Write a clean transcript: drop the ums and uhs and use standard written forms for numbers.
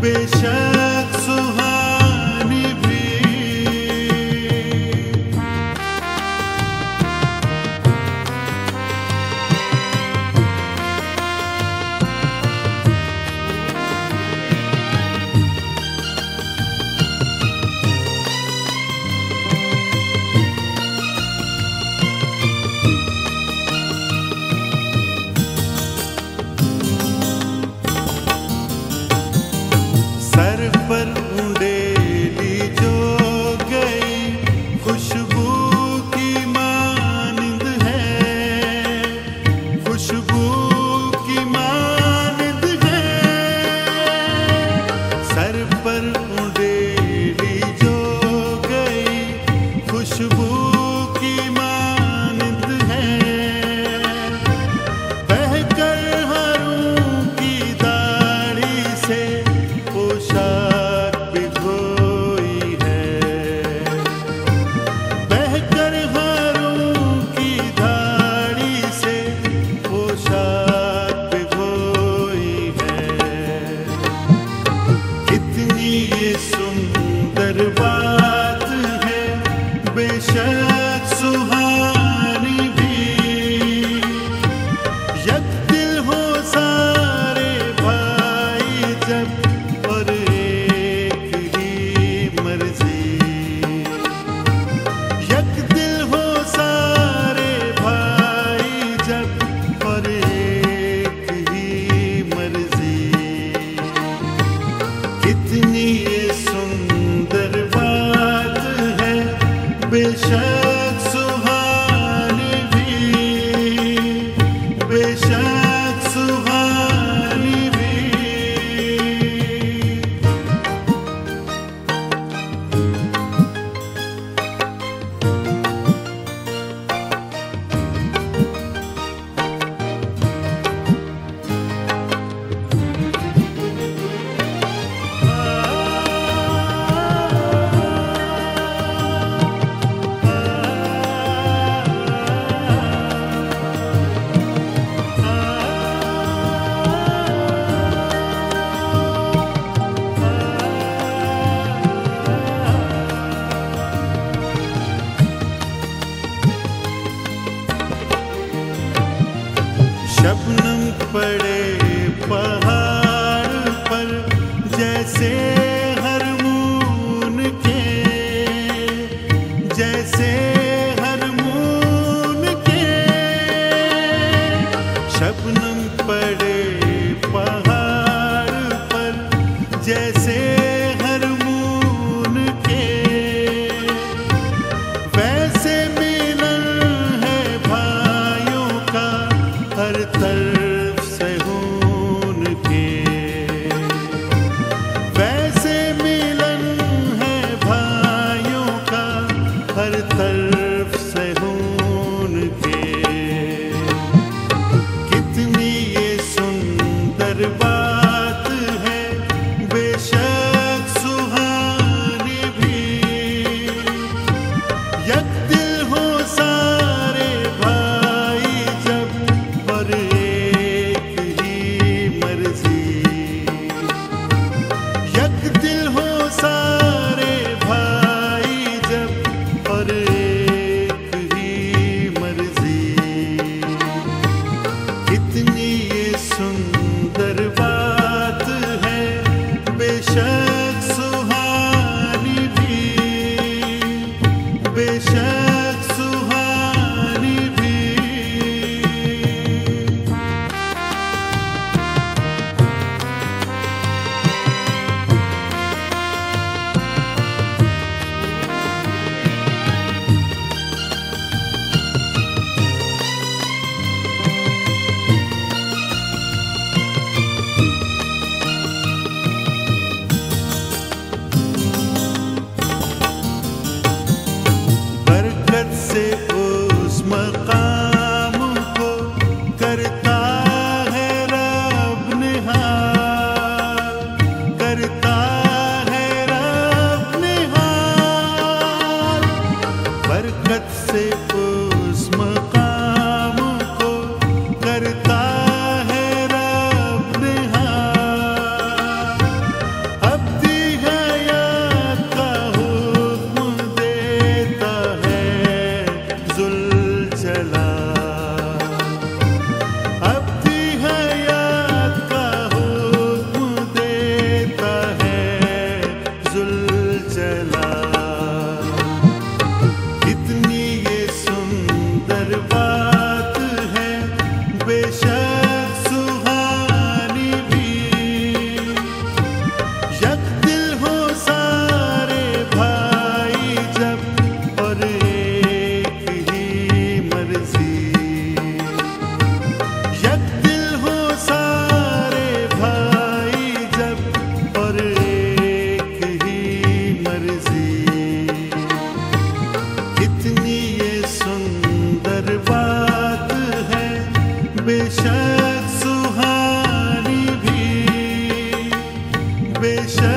बेशक सुहानी भी। सर पर उंडेली जो गई खुशबू की मानिंद है, खुशबू की मानिंद है। सर पर उंडेली जो गई खुशबू की मानिंद है। बहकर हारों की दाढ़ी से पोशाक भिगोई है, बहकर हारों की दाढ़ी से पोशाक भिगोई है। कितनी ये सुंदर बात है, बेशक सुहानी भी। यक दिल हो सारे भाई जब और एक ही मर्जी, यक दिल हो सारे भाई जब और एक ही मर्जी। कितनी ये सुंदर बात है, बेशक सुहानी भी, बेशक सुहानी भी। शबनम पड़े पहाड़ पर जैसे हरमून के, जैसे हरमून के। शबनम पड़े पहाड़ पर जैसे हरमून के। वैसे मिलन है भाइयों का हर तरफ से खून के। वैसे मिलन है भाइयों का हर तरफ से खून के। कितनी ये सुंदर बात है, बेशक बेशक